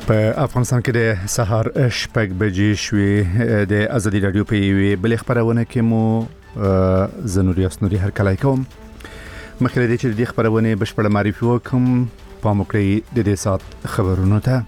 په افغانستان کې د سهار شپږ بجې شوې د ازادي رادیو په یوې بل خبرونه کې مو زنوري اسنوري هر کله کوم مخکې د دې خبرونه بشپړ معرفي وکم په موکړی د دې سات خبرونو ته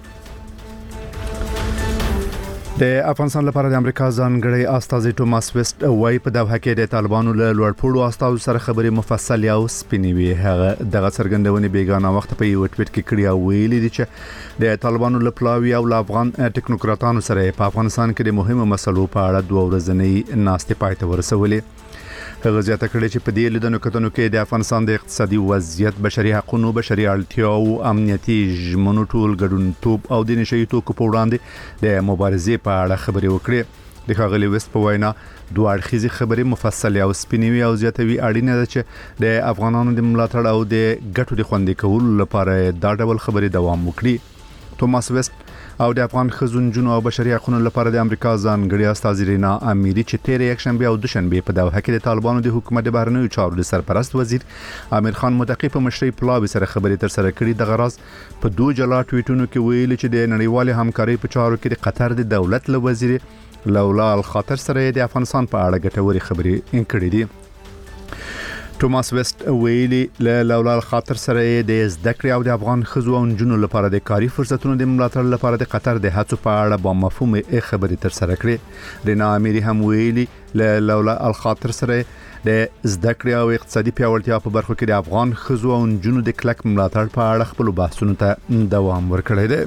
د افغانستان لپاره د امریکا ځانګړی استازي توماس ویسټ وايي په دوحه کې د طالبانو له لوړپوړو استازو سره خبرې مفصل او سپینوي هغه دغه څرګندونې بیگانه وخت په یو ټویټ کې کړی او ویلي دي چې د طالبانو له پلاوي او افغان ټیکنوکراتانو سره په افغانستان کې د مهمو مسلو په اړه دوه ورځې ناستې پای ته ورسولې هغه زیاته کړې چې په دې لیدنو کتنو کې د افغانستان د اقتصادي وضعیت بشري حقوقو بشري اړتیاو امنیتي ژمنو ټول ګډونتوب او د نشئی توکو په وړاندې د مبارزې په اړه خبرې وکړې د ښاغلي ویسټ په وینا دوه اړخیزې خبرې مفصل او سپینوي او زیاتوي اړینه ده چې د افغانانو د ملاتړ او د ګټو د خوندي کولو لپاره دا ډول خبرې دوام وکړي توماس ویسټ او د افغان خزونجونو او بشري حقوقو لپاره د امریکا ځانګړي استازي رینا اميري چې تیر یک شنبه او دوشنبه په دوحه کې د طالبانو د حکومت د بهرنیو چارو د سرپرست وزیر امیر خان متقی په مشرۍ پلاوي سره خبرې تر سره کړې د غراض په دوه جلا ټویټونو کې ویل چې د نړیوال همکاري په چارو کې د قطر د دولت له وزیر لولا الخاطر سره د افغانستان په اړه ګټوري خبرې کړې دي توماس ویسټ ویلي لولا الخاطر سره د زده کړې او د افغان خزو او نجونو لپاره د کاري فرصتونو د ملاتړ لپاره د قطر د هڅو په اړه با مفهومه خبرې تر سره کړې رینا اميري هم ویلي لولا الخاطر سره د زده کړې او اقتصادي پیاوړتیا په برخو کې د افغان خزو او نجونو د کلک ملاتړ په اړه خپل بحثونو ته دوام ورکړی دی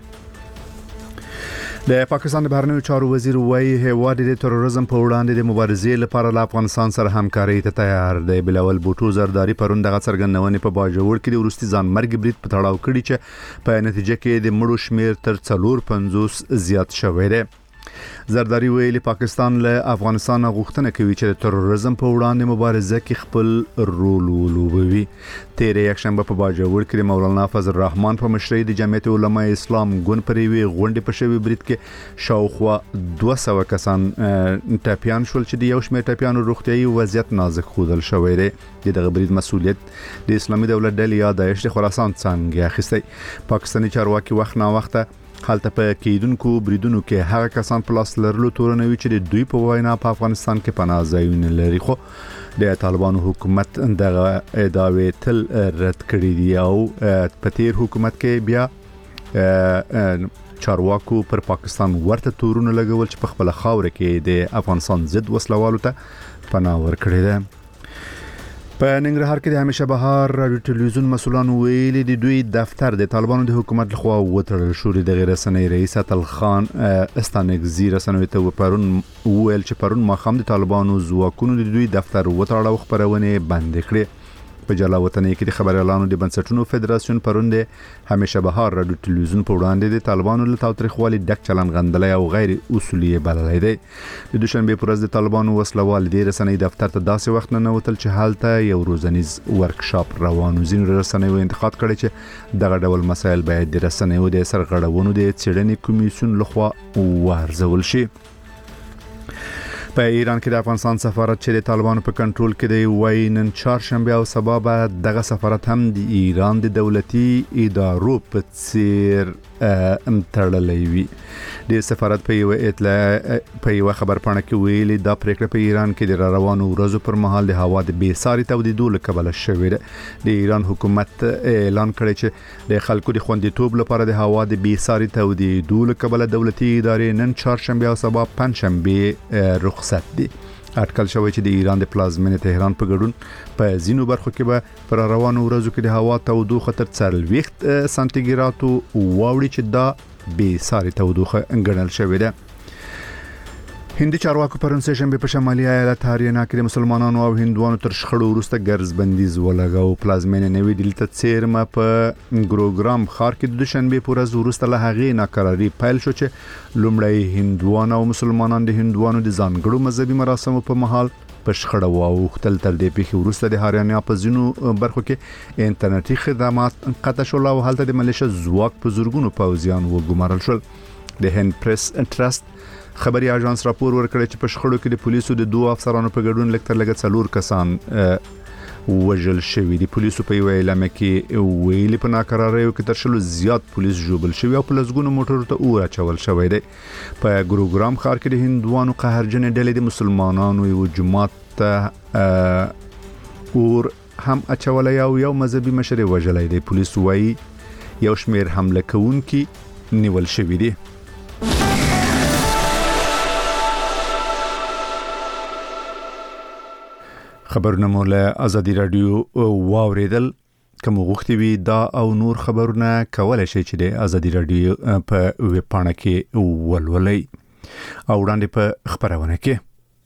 د پاکستان د بهرنیو چارو وزیر وايي هیواد د تروریزم په وړاندې د مبارزې لپاره له افغانستان سره همکاري ته تیار دی بلاول بوټو زرداری پرون دغه څرګندونې په باجوړ کې د ورستي ځان مرګ برید په تړاو کړی چې په نتیجه کې د مړو شمیر تر 450 زیات شوی دی زرداری ویلي پاکستان له افغانستان غوښتنه کوي چې د تروریزم په وړاندې مبارزه کې خپل رول ولوبوي تیر یک شنبه په باجوړ کې مولانا فضل الرحمن په مشرۍ د جمعیت علماء اسلام ګوند پرېوي غونډې په شوی برید کې شاوخوا 200 کسان ټاپیان شول چې د یو شمېر ټاپیانو روغتيایي وضعیت نازک خودل شوی دی دغه برید مسؤلیت د اسلامي دولت ډلې یا داعش د خراسان څنګه اخیستی پاکستاني چارواکي وخت نا وخت حالت په کېدونکو بریدونو کې هغه کسان په لاس لرلو تورنوي چې د دوی په وینا په افغانستان کې پناه ځایونه لري خو د طالبانو حکومت دغه ادعاوې تل رد کړې دي او په تیر حکومت کې بیا چارواکو پر پاکستان ورته تورونه لګول چې په خپل خاور کې د افغانستان ضد وسلوالو ته پناه ورکړي ده په ننګرهار کې د همیشه بهار رادیو ټلویزیون مسولان ویلي د دوی دفتر د طالبانو د حکومت لخوا وتړل شو د غیر رسنۍ رئیس عطل خان استانګزی رسنوي ته پرون ویل چې پرون ماخام د طالبانو ځواکونو د دوی دفتر وتړل او خبرونه بند کړې په جلا وطنۍ کې د خبريالانو د بنسټونو فدراسیون پرون د همیشه بهار رادیو ټلویزیون په وړاندې د طالبانو له تاوتریخوالي ډک چلن غندلې او غیر اصولي بللې دی د دوشنبه پر ورځ د طالبانو وسلوال د رسنۍ دفتر ته داسې وخت نه وتل چې حالته یو روزنیز ورکشاپ روانو زین رسنۍ و انتقاد کړي چې دغه ډول مسایل باید د رسنۍ د سرغړونو د څېړنې کمیسیون لخوا وارزول شي په ایران کې د افغانستان سفارت چې د طالبانو په کنټرول کې دی وایي نن چهارشنبه او سبا به دغه سفارت هم د ایران د دولتي ادارو په څیر تړلې وي د سفارت په یو خبر پاڼه کې ویلي دا پریکړه په ایران کې د روانو ورځو پر مهال د هوا د بې ساري تودیدو له کبله شوې ده د ایران حکومت اعلان کړی چې د خلکو د خوندیتوب لپاره د هوا د بې ساري تودیدو له کبله دولتي ادارې نن چهارشنبه او سبا پنځشنبه رخصت دي اټکل شوی چې د ایران د پلازمینې تهران په ګډون په زینو برخو کې به پر روانو ورځو کې د هوا تودوخه تر 40 سانتیګراد واوړي چې دا به ساري تودوخه ګڼل شوې ده هندي چارواکو پرون سه شنبه په شمالي ایالت هریانا کې د مسلمانانو او هندوانو تر شخړو وروسته ګرځ بندیز ولګاو پلازمینې نوې دلته څیرمه په ګروګرام خار کې د دوشنبه په ورځ وروسته له هغې ناکراری پیل شو چې لومړی هندوان او مسلمانان د هندوانو د ځانګړو مذهبي مراسمو په محل په شخړه واوښتل تر دې پیښې وروسته د هریانا په ځینو برخو کې انټرنیټي خدمات قطع شول او هلته د ملیشه ځواک په زورګونو پوځیان وګمارل شول د هند پریس ټرست خبري اژانس راپور ورکړی چې په شخړو کې د پولیسو د دوه افسرانو په ګډون لکتر لګ 4 کسان وژل شوی دي. پولیسو په یو اعلان کې ویلي په ناکراریو کې تر شلو زیات پولیس ژوبل شوی او په لږونو موټرو ته اور اچول شوی دی. په ګروګرام ښار کې د هندوانو قهرجن ډلې د مسلمانانو یو جماعت ته اور هم اچولای او یو مذهبي مشر وژلای دی. پولیس وايي یو شمیر حمله کوونکي نیول شوی دي. خبرونه مو له ازادي رادیو واوریدل. کوم غوښتي وي دا او نور خبرونه کولای شي چې د ازادي رادیو په ویب پاڼه کې ولولئ او وړاندې په خبرونه کې.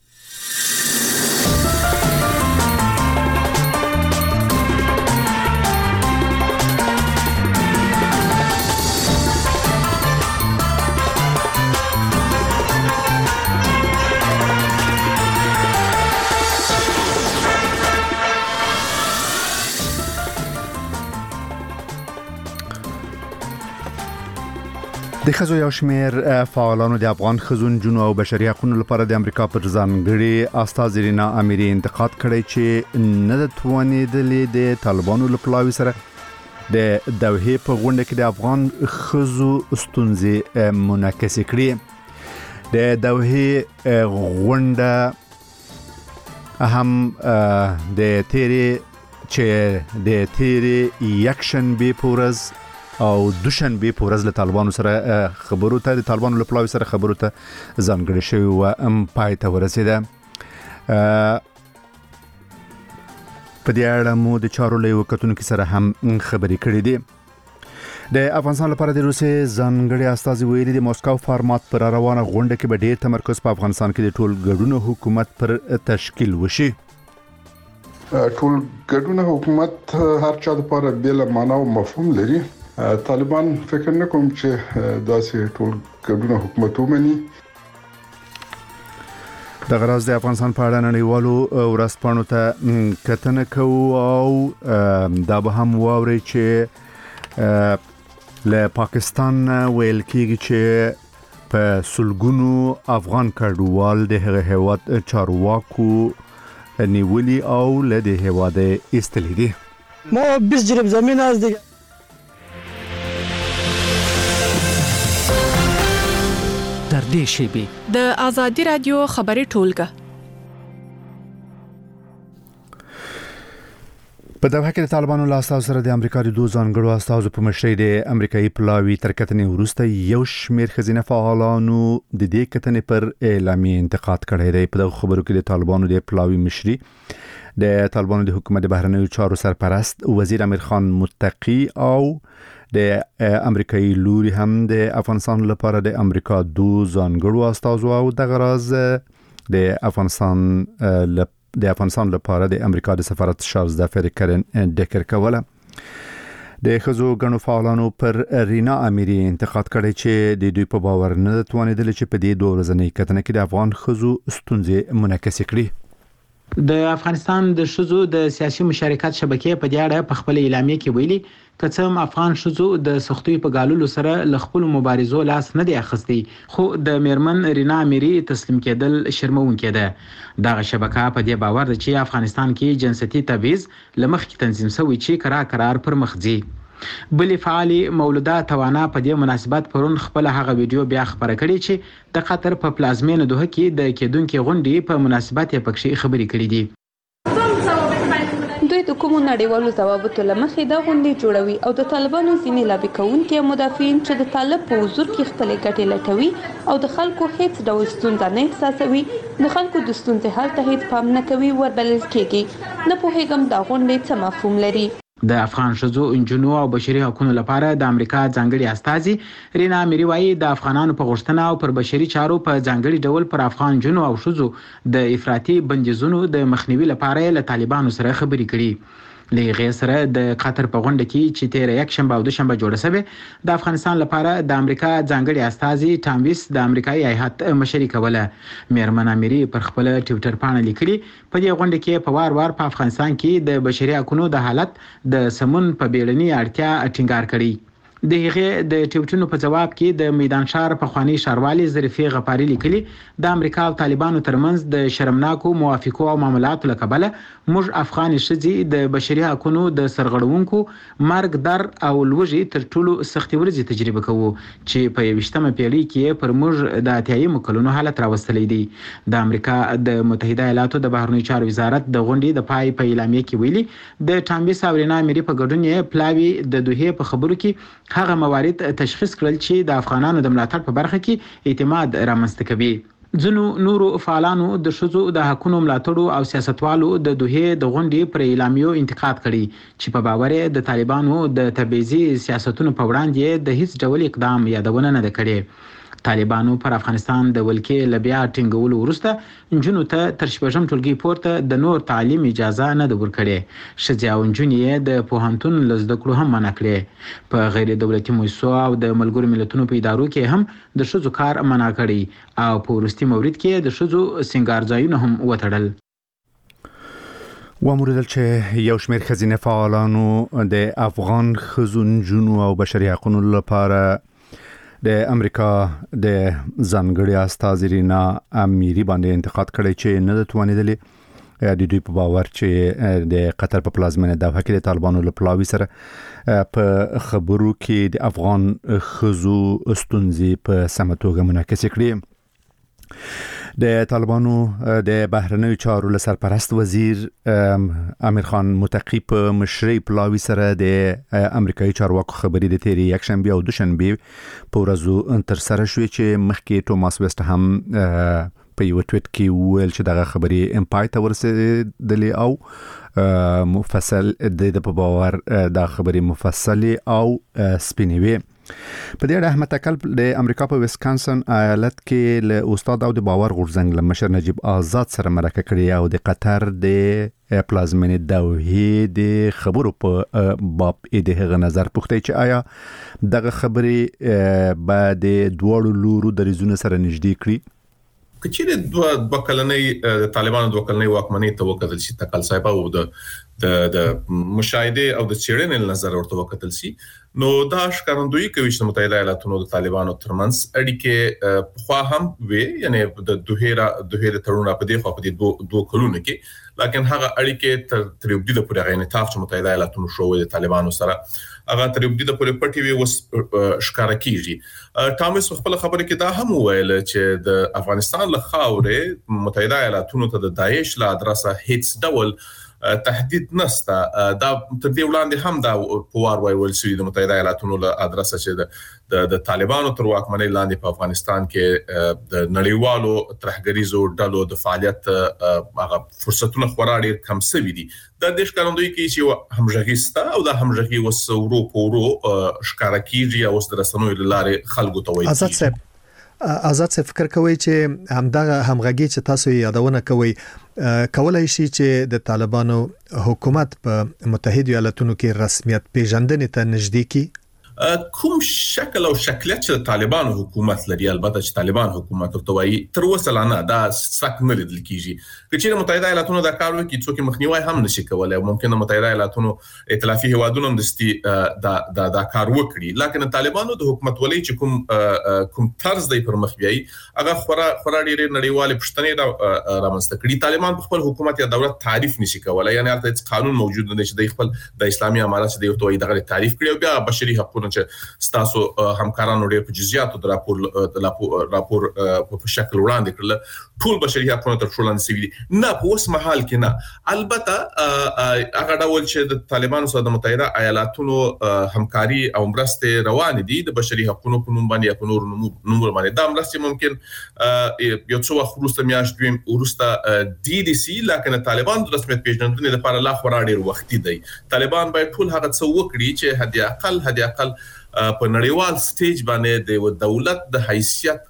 د خزو یو شمیر فعالانو د افغان خزون جنو او بشري حقوقو لپاره د امریکا پر ځانګړي استاذ رینا اميري انتقاد کړی چې نه د توانیدلې د طالبانو لپاره سره د دوحه په غونډه کې د افغان خزو ستونزې منعکس کړي. د دوحه غونډه هم د تیری یکشن به پورز او دوشنبه پورز له طالبانو سره خبرو ته د طالبانو له پلاوي سره خبرو ته ځانګړی شوی او پای ته ورسیده. په دې اړه مو د چارو له وکټونکو سره هم خبرې کړې دي. د افغانستان لپاره د روسي ځانګړي استازي ویلي د موسکو فارمات پر روانه غونډه کې به ډېر تمرکز په افغانستان کې د ټول ګډون حکومت پر تشکیل وشي. ټول ګډون حکومت هر چا لپاره بل معنا او مفهوم لري. طالبان فکر نه کوم چې داسې ټول ګډون حکومت ومني. د غراز د افغانستان په اړه نړیوالو ورځپاڼو ته کتنه کوو او دا به هم واوري چې له پاکستان ویل کېږي چې په سلګونو افغان کډوال د هغه هیواد چارواکو نیولی او له د هیواد ایستلې دي. ما 20 جریب زمین از دیگه در دې شیبه د ازادي رادیو خبري ټولګه په دغه کې د طالبانو له استازو سره د امریکا د دوه ځانګړو استازو په مشرۍ د امریکایي پلاوي ترکتنې وروسته یو شمیر خزینه فعالانو د دې کتنې پر اعلامیه انتقاد کړی دی. په دغه خبرو کې د طالبانو د پلاوي مشري د طالبانو د حکومت د بهرنیو چارو سرپرست وزیر امیر خان متقی او د امریکایي لوري هم د افغانستان لپاره د امریکا دوه ځانګړو استازو او د غراز د افغانستان لپاره د امریکا د سفارت شارلز دافر کرن ډکر کوله. د خزو غنو فعالانو پر رینا اميري انتقاد کړی چې د دوی په باور نه توانیدل چې په دې دوه ورځې کتنه کې د افغان خزو ستونزې منعکس کړي. د افغانستان د شذو د سیاسي مشارکت شبکې په دې اړه په خپل اعلامیه کې ویلي کڅم افغان شذو د سختوي په غالولو سره ل خپل مبارزو لاس نه دی اخستي خو د میرمن رینا اميري تسلیم کېدل شرمونکې ده. دغه شبکه په دې باور ده چې افغانستان کې جنسيتي تبعیض لمخ کې تنظیم شوی چې قرار پر مخ ځي. بلی فعالی مولوده توانا په دې مناسبت پرون خپل هغه ویډیو بیا خبره کړې چې د قطر په پلازمینه دوه کې د کېدونکو غونډې په مناسبت یې پکې خبرې کړې دي. دوی د کومو نړیوالو ضوابطو لمخې دا غونډې جوړوي او د طالبانو ځینې لابي کوونکي مدافعین چې د طالب په حضور کې خپل ګټې لټوي او د خلکو هیڅ ډول ستونزه نه احساسوي د خلکو د ستونزې حل ته هیڅ پام نه کوي وربلل کېږي. نه پوهېږم دا غونډې څه مفهوم لري. د افغان شذو انجنونو او بشري حقوقو لپاره د امریکا ځانګړي استازي رینا اميري وايي د افغانانو په غوښتنه او پر بشري چارو په ځانګړي ډول پر افغان جنو او شذو د افراطي بندیزونو د مخنیوي لپاره له طالبانو سره خبرې کړي. لغه سره د قطر په غونډه کې چې 13 شنبه او دوشنبه جوړه شوه د افغانستان لپاره د امریکا ځانګړي استازي ټامویس د امریکایي هیئت مشري کوله. میرمن اميري پر خپل ټوئیټر باندې لیکلي په دې غونډه کې په وار په افغانستان کې د بشري حقوقو د حالت د سمون په بیړني اړتیا ټینګار کړي. د هغې د ټویټونو په جواب کې د میدان شهر پخوانی ښاروالي ظریفې غفاري لیکلي د امریکا او طالبانو ترمنځ د شرمناکو موافقو او معاملاتو له کبله موږ افغان ښځې د بشري حقوقو د سرغړونکو مرګ در او لوږې تر ټولو سختې ورځې تجربه کوو چې په 21مه پیړۍ کې پر موږ د اتیایمو کلونو حالت راوستلی دی. د امریکا د متحده ایالاتو د بهرنیو چارو وزارت د غونډې د پای په اعلامیه کې ویلي د ټامبي ساورینا امری په ګډون یې پلاوی د دوحې په خبرو کې هغه موارد تشخیص کړل چې د افغانانو د ملاتړ په برخه کې اعتماد رامنځته کوي. ځینو نورو فعالانو د ښځو د حقوقو ملاتړو او سیاستوالو د دوحې د غونډې پر اعلامیو انتقاد کړی چې په باور د طالبانو د تبعیضي سیاستونو په وړاندې د هیڅ ډول اقدام یادونه نه ده کړې. طالبانو پر افغانستان د ولکې له بیا ټینګولو وروسته نجونو ته تر شپږم ټولګي پورته د نور تعلیم اجازه نه ده ورکړې. ښځې او نجونې یې د پوهنتون له زده کړو هم منع کړې. په غیر دولتي مؤسسو او د ملګرو ملتونو په ادارو کې هم د ښځو کار منع کړی او په وروستي مورد کې د ښځو سینګار ځایونه هم وتړل. وموردل چې یو شمېر ښځینه فعالانو د افغان ښځو نجونو او بشري حقوقو لپاره د امریکا د ځانګړي استازي رینا امیری باندې انتقاد کړی چې نه توانیدلی د دوی په باور چې د قطر په پلازمینه دوحه کې د طالبانو له پلاوي سره په خبرو کې د افغان ښځو ستونزې په سمه توګه منعکس کړي. د طالبانو د بهرنیو چارو له سرپرست وزیر امیر خان متقی په مشرۍ پلاوي سره د امریکایي چارواکو خبرې د تیری یکشنبه او دوشنبه په ورځو تر سره شوې چې مخکې توماس ویسټ هم په یو ټویټ کې ویل چې دغه خبرې امپای ته ورسېدلې او مفصل د په باور دا خبرې مفصله او سپینوي. په دې اړه احمد اکل د امریکا په ویسکانسن ایالت کې له استاد او د باور غورځنګ له مشر نجیب آزاد سره مرکه کړې او د قطر د پلازمینه دوحې د خبرو په باب د هغه نظر پوښتنه چې آیا دغه خبرې بعد د دوړو لورو د ریزونه سره نږدې کړي کچېره دوه کلنۍ طالبانو دوه کلنۍ واکمنۍ ته وکتل شي تکل صاحب او د مشاهده او د چیرنې نظر ورته وکتل شي نو دا ښکارندویي کوي چې متحده ایالاتونو د طالبانو ترمنځ اړیکې خو هم وي یعنی د دوه تړون په دې خو په دې دوه کلونو کې لکه هغه اړیکې تر یو د پورې غینتاف چې متحده ایالاتونو شوې د طالبانو سره هغه تر یو د پورې پټي وي وس ښکارا کیږي. ټامس خپل خبره کې دا هم ویل چې د افغانستان له خاورې متحده ایالاتونو ته د داعش له ادرسه هیڅ ډول تهدید نسته. دا تر دې وړاندې هم دا پوار ویل شوی د متحده ایالاتونو له ادرسه چې د طالبانو تر واکمنۍ لاندې په افغانستان کې د نړیوالو ترهګریزو ډلو د فعالیت هغه فرصتونه خورا ډیر کم شوي دي. د دې ښکارندویي کې چې همغږي ستا او د همغږي وسورو پورو ښکارا کیږي او د رسنوي لارې خلکو ته وایي. آزاد څه فکر کوي چې همدغه همغږي چې تاسو یادونه کوي کولای شي چې د طالبانو حکومت په متحده ایالاتونو کې رسمیت پیژندنې ته نږدې کی؟ کوم شکل او شکلیت چې طالبانو حکومت لري البته چې طالبان حکومت ورته وایي تر اوسه لا نه دا سک نه لیدل کیږي. کچېره متحده ایالاتونو دا کار وکړي څوک مخنیوي هم نشي کولای او ممکنه متحده ایالاتونو ائتلافي هوادونو هم دستي دا کار وکړي لکه طالبانو د حکومت ولې چې کوم طرز دی پر مخ بیاي هغه خورا ډیر نړیوال پښتنې رامنځته کړي. طالبان په خپل حکومت یا دولت تعریف نشي کولای یعنی هرته قانون موجود نه چې د خپل د اسلامي امارات د یو توې دغه تعریف کړي او بیا بشري حقوقو چې ستاسو همکارانو ډېر په جزئیاتو د راپور په شکل وړاندې کړل ټول بشري حقوقو تر ټولو نسوي نه په اوس مهال کې نه البته هغه ډول چې د طالبانو سره د متحده ایالاتونو همکاري او مرسته روان دي د بشري حقوقو په نوم باندې یا په نور نومور باندې دا مرسته ممکن یو څو وخت وروسته میاشتې وروسته دي سي لکه طالبان د رسمیت پیژندنې لپاره لا خورا ډېر وخت دی. طالبان باید ټول هغه څه وکړي چې هدي اقل په نړیوال سټیج باندې د دولت د حیثیت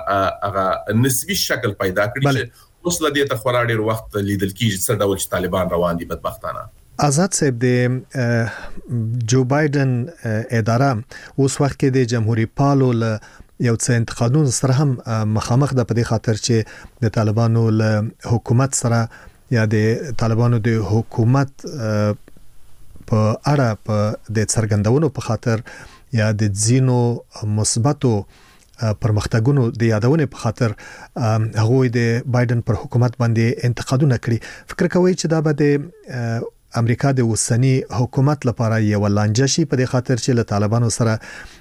هغه نسبی شکل پیدا کړي چې اوس لدی ته خورا ډیر وخت لیدل کیږي څه ډول چې طالبان روان دي بدبختانه. آزاد صاحب د جو بایدن اداره اوس وخت کې د جمهوریت پالو له یو څه انتقادونو سره هم مخامخ ده په دې خاطر چې د طالبانو له حکومت سره یا د طالبانو د حکومت په اړه په د څرګندونو په خاطر یا د زینو مثبتو پرمختګونو د یادونه په خاطر هغه د بایدن پر حکومت باندې انتقادونه کړي. فکر کوي چې دا به د امریکا د اوسنی حکومت لپاره یو لانجه شي په دې خاطر چې له طالبانو سره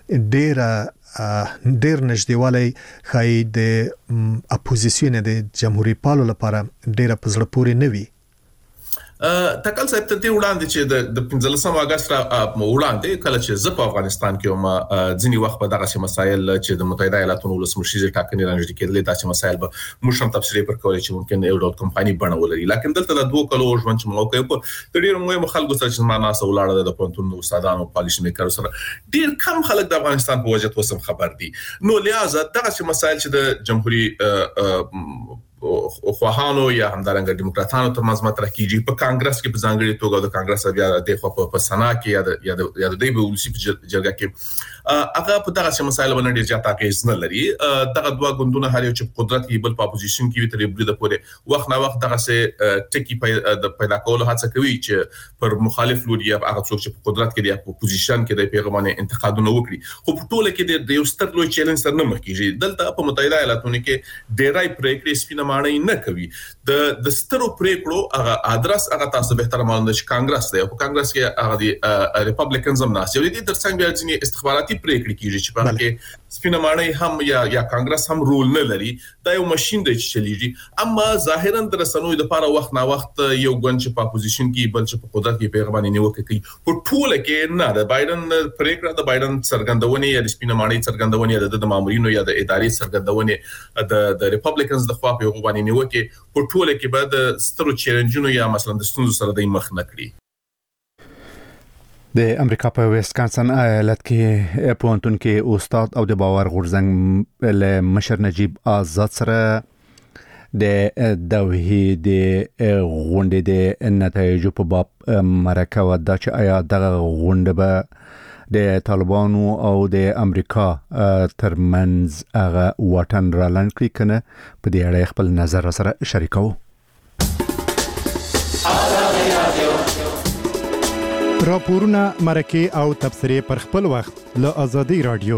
ډیر نږدېوالی خای د اپوزیسیون د جمهوریت پالو لپاره ډیر پزړه پوري نه وي. تکل صاحب ته وړاندې چې د 15 اگست وړاندې کله چې زه په افغانستان کې ما ځینی وخت په دغه مسایل چې د متحده ایالاتو ولسمشر ټاکنې رانجدي کېدل داسې مسایل به موږ هم تفسیر پر کولای چې ممکن یو ډول کمپایني بڼولري. لکه دلته د 2 کلو ژوند چې موقع په ډیرو مهمو خلکو سره چې ما ناس ولاړه د پونتون استادانو پالیسي میکر سره ډیر کم خلک د افغانستان په وجه توسم خبر دي. نو لہذا دغه مسایل چې د جمهوریت خواهانو یا همدارنګه دیموکراتانو ترمنځ مطرح کیږي په کانګرس کې په ځانګړي توګه د کانګرس بیا د خو په سنا کې یا د دې به ولسی جرګه کې هغه په دغه مسایل باندې ډیر زیات اغیز نه لري. دغه دوه ګوندونه هر یو چې قدرت کې بل په اپوزیشن کې تر بریده پورې وخت نه وخت دغه سه ټکی پیدا کول هڅه کوي چې پر مخالف لوري یا هغه څوک چې په قدرت کې دی په اپوزیشن کې د پیغامونو انتقادونه وکړي. خو په ټوله کې د یو ستر لوی چیلنج سره نه مخ کیږي. دلته په متحده ایالاتونو کې ډیرای پریکړې سپینه معنی نه کوي. د سترو پریکړو هغه ادرس هغه تاسو به تر معلومه چې کانګرس دی او په کانګرس کې هغه دی ریپبلیکنز هم ناس یو دي ترڅنګ بیا ځینې استخباراتي پریکړې کیږي چې په کې سپینه معنی هم یا کانګرس هم رول نه لري. دا یو ماشين دی چې چلیږي. اما ظاهرا د رسنوي د لپاره وخت نه وخت یو ګوند چې په اپوزیشن کې بل چې په قدرت کې پیغامونه نیوکه کوي. په ټوله کې نه د بایدن پریکړه د بایدن څرګندونه یا د سپینه معنی څرګندونه یا د مامورینو یا د ادارې څرګندونه د ریپبلیکنز د خوا په غوښتنې نیوکه په ټوله کې بعد سترو چیلنجونو یا مثلا د ستونزو سره د مخ نه کړی. د امریکا په ویسکانسن ایالت کې پونتون کې استاد او د باور غورځنګ له مشر نجیب آزاد سره د توحید غونډې د نتایجو په باب مرکه ودا چې آیا دغه غونډه به د طالبانو او د امریکا ترمنځ هغه واټن را لاندې کړي کنه په دې اړه خپل نظر سره شریکو. راپورونه مرکه او تبصره پر خپل وخت له آزادي رادیو.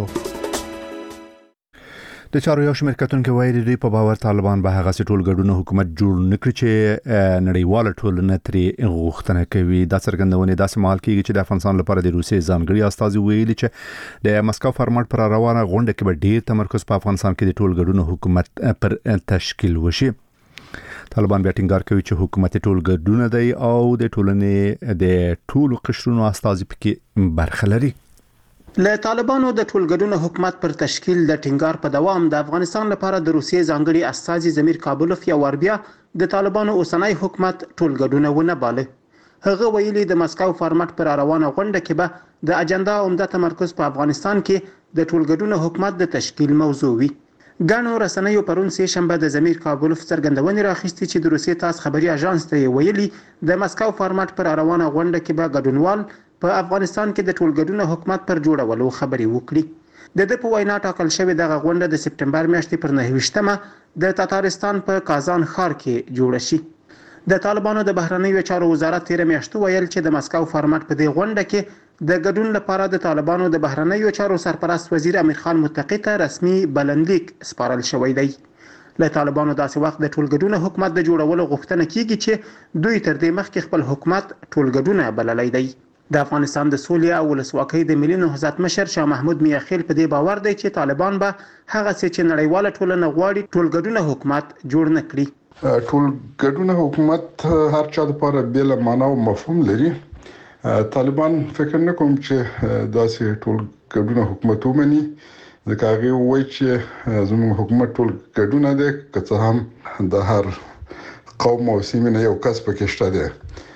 د چارو یو شمېر کتونکو وایي د دوی په باور طالبان به هغه ټول ګډون حکومت جوړ نکړي چې نړیواله ټولنه ترې غوښتنه کوي. دا څرګندونه داسې مهال کېږي چې د افغانستان لپاره د روسیې ځانګړي استازي ویلي چې د مسکو فارمټ پر روانه غونډه کې به ډیر تمرکز په افغانستان کې د ټول ګډون حکومت پر تشکیل وشي. طالبان بیا ټینګار کوي چې حکومت ټول ګډون دی او د ټولنې د ټولو قشرونو استازي پکې برخه لري. له طالبانو د ټولګډون حکومت پر تشکیل د ټینګار په دوام د افغانستان لپاره د روسیې ځانګړي استازي زمیر کابلوف یا وربیا د طالبانو اوسنۍ حکومت ټولګډون ونه باله. هغه ویلي د مسکو فارمټ پر روانه غونډه کې به د اجنډا عمده تمرکز په افغانستان کې د ټولګډون حکومت د تشکیل موضوع وي. ګڼو رسنیو پرون سه شنبه د زمیر کابلوف څرګندونې راخستې چې د روسیې تاس خبري اژانس ته ویلي د مسکو فارمټ پر روانه غونډه کې به ګډونوال په افغانستان کې د ټولګډون حکومت پر جوړولو خبري وکړي. د په وینا ټاکل شوې دغه غونډه د سپټمبر میاشتې پر 9 د تاتارستان په کازان ښار کې جوړه شي. د طالبانو د بهرنیو چارو وزارت تیر میاشت ویل چې د مسکو فارمټ په دې غونډه کې د ګډون لپاره د طالبانو د بهرنیو چارو سرپرست وزیر امیر خان متقی ته رسمي بلنلیک سپارل شوی دی. له طالبانو داسې وخت د ټولګډون حکومت د جوړولو غوښتنه کیږي چې دوی تر دې مخکې خپل حکومت ټولګډون بللی دی. د افغانستان د سولې او ولسواکۍ د ملي نهضت مشر شاه محمود میاخیل په دې باور دی چې طالبان به هغه څه چې نړیواله ټولنه غواړي ټولګډون حکومت جوړ نه کړي. ټولګډون حکومت هر چا لپاره بیل معنا او مفهوم لري. طالبان فکر نه کوم چې داسې ټولګډون حکومت ومني. ځکه هغه وایي چې زموږ حکومت ټولګډون دی که څه هم د هر قوم او سیمې نه یو کس پکې شته دی.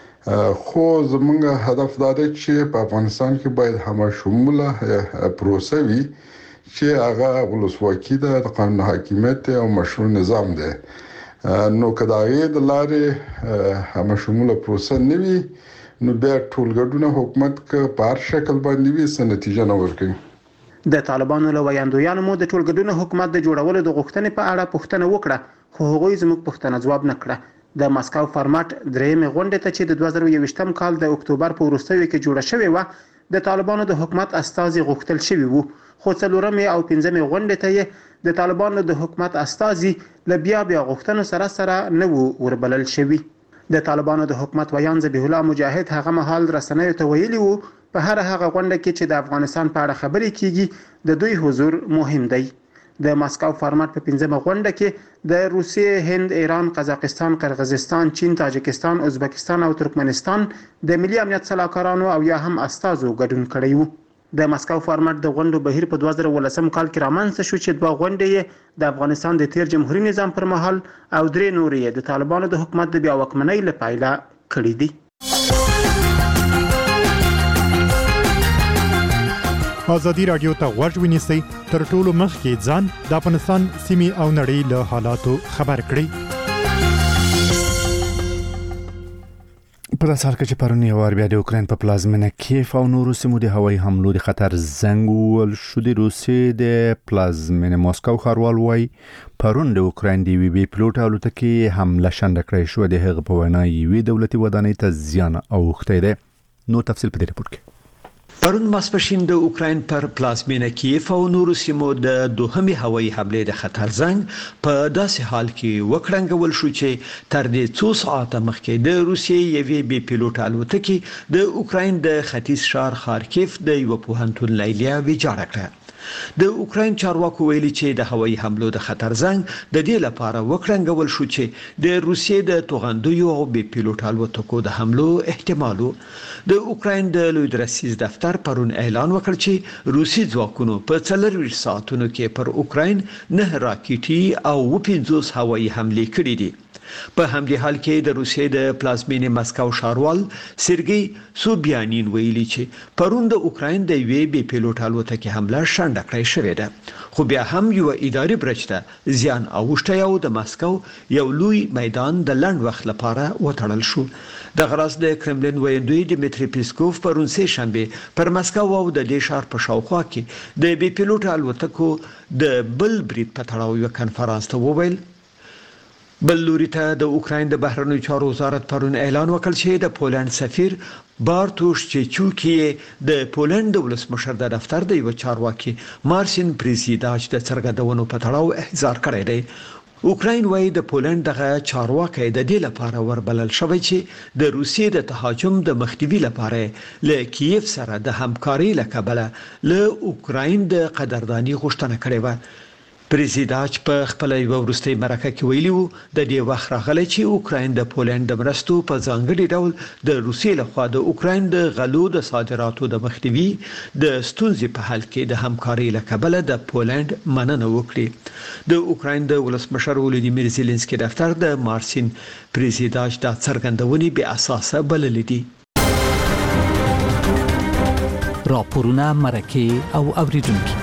خو زموږ هدف دا دی چې په افغانستان کې باید همه شموله پروسه وي چې هغه ولسواکي ده، د قانون حاکمیت او مشروع نظام ده. نو کداغه د لارې همه شموله پروسه نه وي نو بیا ټولګډون حکومت که په هر شکل باندې وي څه نتیجه نه ورکوي. د طالبانو له ویاندویانو مو د ټولګډون حکومت د جوړولو د غوښتنې په اړه پوښتنه وکړه خو هغوی زموږ پوښتنه ځواب نه کړه. د مسکو فارمټ درېمه غونډه ته چې د 2021م کال د اکتوبر په وروستیو کې جوړه شوې و د طالبانو د حکومت استازي غوښتل شوی وو، خو څلورمې او پنځمې غونډې ته د طالبانو د حکومت استازي له بیا غوښتنو سره نه وو وربلل شوی. د طالبانو د حکومت ویان ذبیح الله مجاهد هغه مهال رسنیو ته ویلي وو په هر هغه غونډه کې چې د افغانستان په اړه خبرې کیږي د دوی حضور مهم دی. د ماسکو فارمټ په 15مه غونډه کې د روسیې، هند، ایران، قزاقستان، قرغیزستان، چین، تاجکستان، ازبکستان او ترکمنستان د ملي امنیت سلاکارانو او یا هم استازو ګډون کړی وو. د ماسکو فارمټ د غونډو بهیر په 2018 کال کې رامنځته شو چې دوه غونډې د افغانستان د تیر جمهوریت نظام پر مهال او درې نورې د طالبانو د حکومت د بیا واکمنۍ لپاره کړې دي. ازادي رادیو ته غوږ ونیسئ تر ټولو مخکې ځان د افغانستان سیمې او نړۍ له حالاتو خبر کړئ. په داسې حال کې چې پرون یو وار بیا د اوکراین په پلازمینه کیف او نورو سیمو د هوایي حملو د خطر زنګ ووهل شو. د روسیې د پلازمینه ماسکو ښاروال وایي پرون د اوکراین د یوې بې پیلوټه الوتکې حمله شنډه کړې شوه. د هغه په وینا یوې دولتي ودانۍ ته زیان اوښتی دی. نور تفصیل په دې راپور کې. پرون ماسپښین د اوکراین پر پلازمینه کیف او نورو سیمو د دوهمې هوایي حملې د خطر زنګ په داسې حال کې وکړنګول شو چې تر دې څو ساعته مخکې د روسیې یوې بې پیلوټه الوتکې د اوکراین د ختیځ ښار خارکیف د یو پوهنتون لیلیه ویجاړه کړه. د اوکراین چارواکو ویلي چې د هوایي حملو د خطر زنګ د دې لپاره وکړنګول شو چې د روسیې د توغندیو او بې پیلوټه الوتکو د حملو احتمال وو. د اوکراین د لوی درسیز دفتر پرون اعلان وکړ چې روسي ځواکونو په 24 ساعتونو کې پر اوکراین 9 راکټي او 50 هوایي حملې کړې دي. په همدې حال کې د روسیې د پلازمینې ماسکو ښاروال سرګي سوبیانین ویلي چې پرون د اوکراین د یوې بې پیلوټه الوتکې حمله شنډه کړې شوې ده، خو بیا هم یو اداري برج ته زیان اوښتی او د ماسکو یو لوی میدان د لنډ وخت لپاره وتړل شو. د غراس د کرملین ویاندوی ډیمیټری پیسکوف پرون سه شنبه پر ماسکو او د دې ښار په شاوخوا کې د بې پیلوټه الوتکو د بل برید په تړاو یو کنفرانس ته وویل. بل لوري ته د اوکراین د بهرنیو چارو وزارت پرون اعلان وکړ چې د پولند سفیر بارتوش چیچوکی د پولند د ولسمشر د دفتر د یو چارواکي مارسین پریزیداچ د څرګندونو په تړاو احضار کړی دی. اوکراین وايي د پولند دغه چارواکي د دې لپاره وربلل شوی چې د روسیې د تهاجم د مخنیوي لپاره له کیف سره د همکاري لکبله له اوکراین د قدردانی غوښتنه کړې و. پریزیداچ په خپل یو وروستي مرکه کې ویلي وو د دې وخت راغلی چې اوکراین د پولند د مرستو په ځانګړي ډول د روسیې لخوا د اوکراین د غلو د صادراتو د مخنیوي د ستونزې په حل کې د همکاري لکبله د پولند مننه وکړي. د اوکراین د ولسمشر ولودیمیر زيلنسکي دفتر د مارسین پریزیداچ د څرګندونې به اساسه بللې دي. راپورونه مرکه او اوریدونکو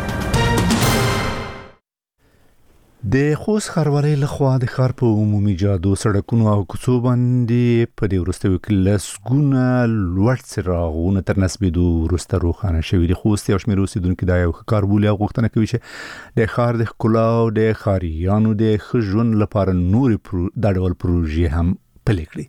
د خوست ښاروالۍ لخوا د ښار په عمومي جادو، سړکونو او کوڅو باندې په دې وروستیو کې لسګونه لوړ څراغونه تر نصبېدو وروسته روښانه شوي دي. خوست یو شمېر اوسېدونکي دا یو ښه کار بولي او غوښتنه کوي چې د ښار د ښکلا او د ښاریانو د ښه ژوند لپاره نورې دا ډول پروژې هم پلي کړي.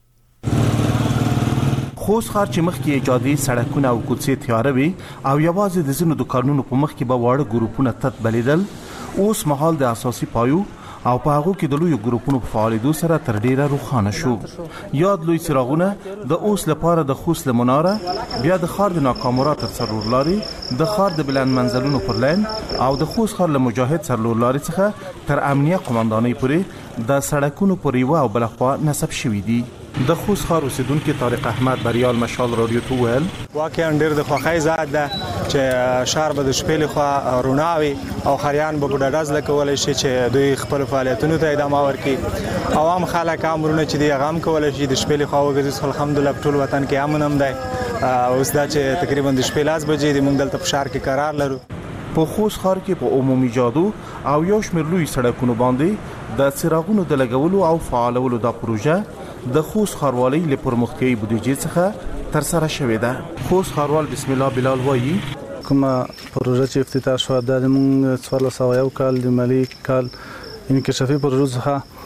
خوست ښار چې مخکې جادې، سړکونه او کوڅې تیاره وي او یوازې د ځینو دکانونو په مخ کې به واړه ګروپونه تت بلیدل، اوس مهال د اساسي پایو او په هغه کې د لوی ګروپونو په فعالیتو سره تر ډیره روښانه شو. یاد لوی څراغونه د اوس لپاره د خوست لمناره، بیا د ښار د ناکامورا تر څلور لاري، د ښار د بلند منزلونو پر لین او د خوست ښار له مجاهد څلور لاري څخه تر امنیه قومندانۍ پورې د سړکونو پر یوه او بل خوا نصب شوي دي. د خوست ښار اوسیدونکو طارق احمد بریال مشال رادیو ته ویل واقعا ډېر د خوښۍ ځای ده چې ښار به د شپې لخوا روناوي او خریان به په ډډه ځله کولی شي چې دوی خپل فعالیتونو ته ادامه ورکړي. عوام خلک امرونه چې دی هغه هم کولی شي د شپې لخوا وګرځي. الحمدلله په ټول وطن کې امن هم دی. اوس دا چې تقریبا د شپې 10 بجې دی، موږ دلته په ښار کې قرار لرو. په خوست ښار کې په عمومي جادو او یو شمېر لوی سړکونو باندې د څراغونو د لګولو او فعالولو دا پروژه د خوست ښاروالۍ له پرمختیايي بودیجې څخه تر سره شوې ده. خوست ښاروال بسم الله بلال وایي کومه پروژه چې افتتاح شو د موږ 1401 کال د مالی کال انکشافي پروژه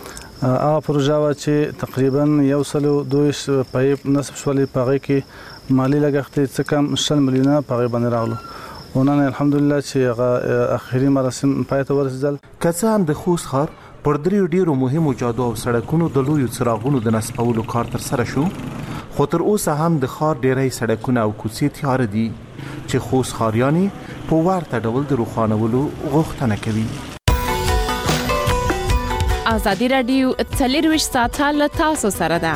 څخه هغه پروژه چې تقریبا 102 پایپ نصب شولې، په هغه کې مالی لګښت څه کم 100 میلیونه په باندې راغلو. ونن الحمدلله چې اخیری مراسم پای ته ورسېدل. که څه هم د خوست ښار پر دریو ډیرو مهمو جادو او سړکونو د لویو څراغونو د نصبولو کار تر سره شو، خو تر اوسه هم د ښار ډیری سړکونه او کوڅې تیاره دي چې خوست ښاریانې په ورته ډول د روښانولو غوښتنه کوي. ازادي رادیو 24 ساعته له تاسو سره ده.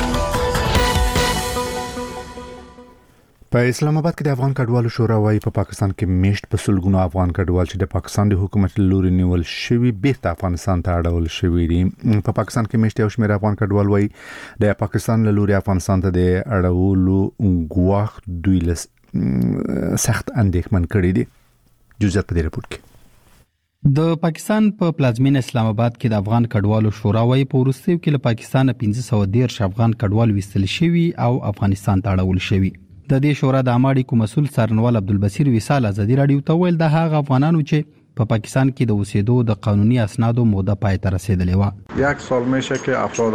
په اسلام آباد کې د افغان کډوالو شورا وايي په پاکستان کې میشت په سلګونو افغان کډوال چې د پاکستان د حکومت لوري نیول شوی بیرته افغانستان ته اړول شوی دي. په پاکستان کې میشت یو شمېر افغان کډوال وايي د پاکستان لوري افغانستان ته د اړولو غواخ دوی له سخت اندېښمن کړي دي. جزئیات په دې رپورت کې. د پاکستان په پلازمین اسلام آباد کې د افغان کډوالو شورا وايي په وروستیو کې له پاکستان 1513 افغان کډوال وستل شوي او افغانستان ته اړول شوي. د دې شورا د عامه اړیکو مسول سرنوال عبدالبصیر وصال ازادي رادیو ته ویل د هغه افغانانو چې په پاکستان کې د اوسېدو د قانوني اسنادو موده پای ته رسیدلې و. یک سال میشه که افراد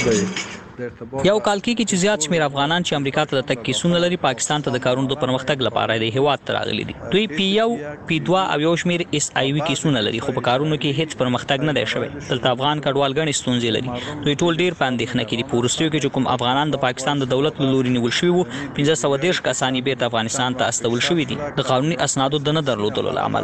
یو کال کې چې زیات شمیر افغانان چې امریکا ته د تګ کیسونه لري پاکستان ته د کارونو د پرمختګ لپاره د هیواد ته راغلي دي. دوی پی1 پی2 او یو شمیر اس ای وی کیسونه لري خو په کارونو کې هیڅ پرمختګ نه دی شوی. دلته افغان کډوال غني ستونزې لري. دوی ټول ډیر په اندېښنه کې دي. پورستیو کې چې کوم افغانان د پاکستان د دولت لوري نیول شوی وو 1513 کسانی بیرته افغانستان ته استول شوی دي د قانوني اسنادو د نه درلودلو لامل.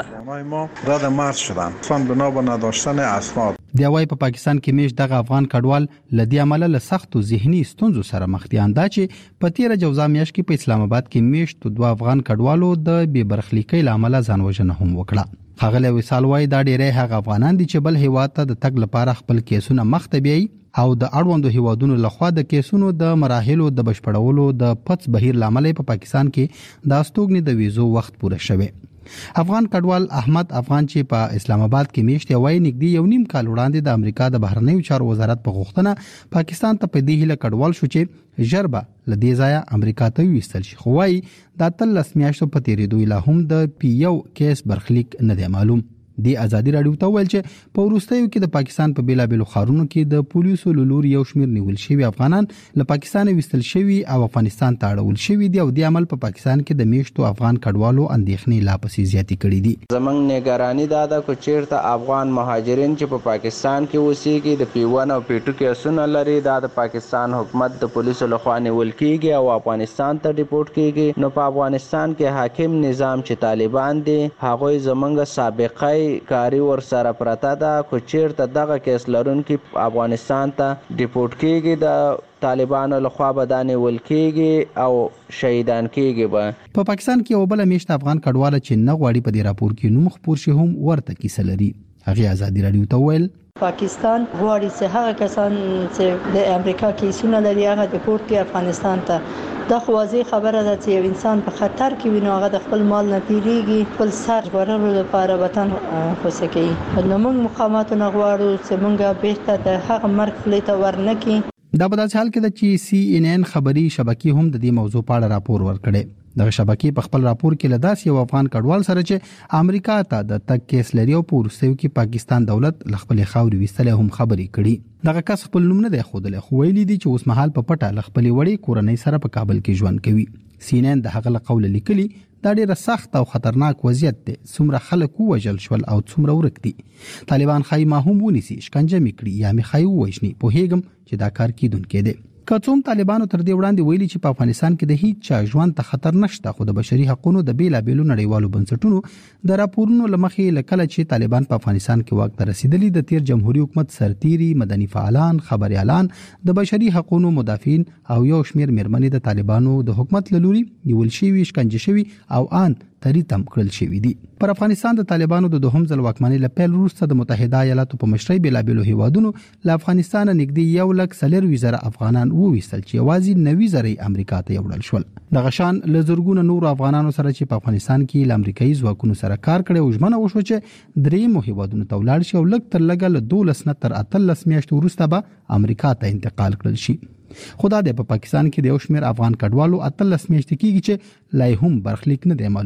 رد مرز شدن فن بنا به نداشتن اسناد. دی وايي په پاکستان کې میش دغه افغان کډوال لدی عمله له سختو ذهني ستونزو سره مخ دي. اندا چې په تیر جوزا میاشت کې په اسلام آباد کې میشت دوه افغان کډوالو د بې برخلیکۍ لامل ځان وژنه هم وکړه. هغه له وصال وايي دا ډیره هغه افغانان دي چې بل هیواد ته د تګ لپاره خپل کیسونه مخ ته بیاي او د اړوندو هیوادونو لخوا د کیسونو د مراحلو د بشپړولو د پڅ بهیر لامل په پاکستان کې د استوګنې د ویزو وخت پوره شوه. افغان کډوال احمد افغان چې په اسلام آباد کې میشت وای نږدې یو نیم کال وړاندې د امریکا د بهرنیو چارو وزارت په غوښتنه پاکستان ته په دې هله کډوال شو چې جربه لدې ځای امریکا ته وستل شي. خو وای د 13 میاشتو په تیریدو لا هم د پی1 کیس برخلیک نه دی معلوم. دی ازادي رادیو ته ویل چې په وروستیو کې د پاکستان په بیلابېلو ښارونو کې د پولیسو لوري یو شمېر نیول شوي افغانان له پاکستان وستل شوي او افغانستان ته اړول شوي دي او د عمل په پاکستان کې د میشتو افغان کډوالو اندېښنې لا پسې زیاتې کړې دي. زمنګ نگرانی دا ده چې چیرته افغان مهاجرین چې په پاکستان کې اوسېږي د پی1 او پی2 کیسونه لري دا د پاکستان حکومت د پولیسو لخوا نیول کیږي او افغانستان ته ریپورت کیږي. نو په افغانستان کې حاکم نظام چې طالبان دي هغه زمنګ سابقه کاری ور سره پرته ده کو چیرته دغه کیس لرونکي افغانستان ته ډیپورټ کیږي د طالبانو لخوا بدانې ولکېږي او شهیدان کیږي. په پاکستان کې یو بل میشت افغان کډوال چې نه غواړي په دې راپور کې نوم خپور شي هم ورته کیسه لري. هغه ازادي رادیو ته ویل پاکستان غواړي چې هغه کسان چې د امریکا کیسونه لري هغه ډیپورټ کړي افغانستان ته. دا خو واضح خبره ده چې یو انسان په خطر کې وي نو هغه د خپل مال نه تیریږي خپل سر ژغورلو لپاره وطن خوسه کوي. نو موږ مقاماتو نه غواړو چې موږ بهته د هغه مرګ خلی ته ورنکي. دا په داسې حال کې ده چې CNN خبري شبکې هم د دې موضوع په اړه راپور ورکړي. دغه شبکې په خپل راپور کې لداس یو افغان کډوال سره چې امریکا ته د تک کیس لري او په وروستیو کې پاکستان دولت خپل خاوري وستله هم خبري کړي. دغه کس خپل نوم نه دی خوده خو ویلي دي چې اوس مهال په پټه خپل وړي کورنۍ سره په کابل کې ژوند کوي. CNN د هغه قول لیکلي دا ډیره سخت او خطرناک وضعیت دی. څومره خلک وژل شول او څومره ورک دي. طالبان خای ما هم ونیسي شکنجه میکړي یا می خای وښني په هیګم چې دا کار کیدونکې دی. کڅوم طالبانو تر دې وړاندې ویلي چې په افغانستان کې د هیڅ چا ژوند ته خطر نشته خو د بشري حقوقو د بیلابېلو نړیوالو بنسټونو د راپورونو لمخې لکه چې طالبان په افغانستان کې واک ته رسیدلي د تیر جمهوریت حکومت سرتيري مدني فعالان خبريالان د بشري حقوقو مدافعین او یو شمېر مېرمنې د طالبانو د حکومت لوري نیول شوي شکنجه شوي او ان تریتم کړل شوی دي. پر افغانستان د طالبانو د دوهم ځل واکمنۍ لپاره وروسته د متحده ایالاتو په مشرۍ بیلابېلو هیوادونو له افغانستان نږدې 1,40,000 افغانان وویستل چې یوازې 90,000 امریکا ته وړل شول. دغه شان له زورګونو نور افغانانو سره چې په افغانستان کې له امریکایي ځواکونو سره کار کړي او ژمنه وشو چې درېمو هیوادونو ته ولاړ شي او لږ تر لږه له 12 نه تر 18 میاشتو وروسته به امریکا ته انتقال کړل شي. خدا دې په پاکستان کې د یو شمېر افغان کډوالو 18 میاشتې کېږي چې لای هم برخلیک نه دی معلوم.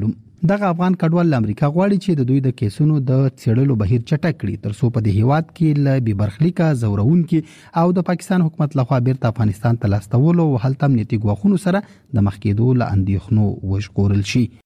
دغه افغان کډوال امریکا غواړي چې د دوی د کیسونو د څېړلو بهیر چټک کړي ترڅو په دې هیواد کې ل بېبرخلیکه زورونکي او د پاکستان حکومت لخوا بیرته افغانستان ته لاستولو او هلته امنیتي ګواښونو سره د مخ کېدو له اندېښنو وژغورل شي.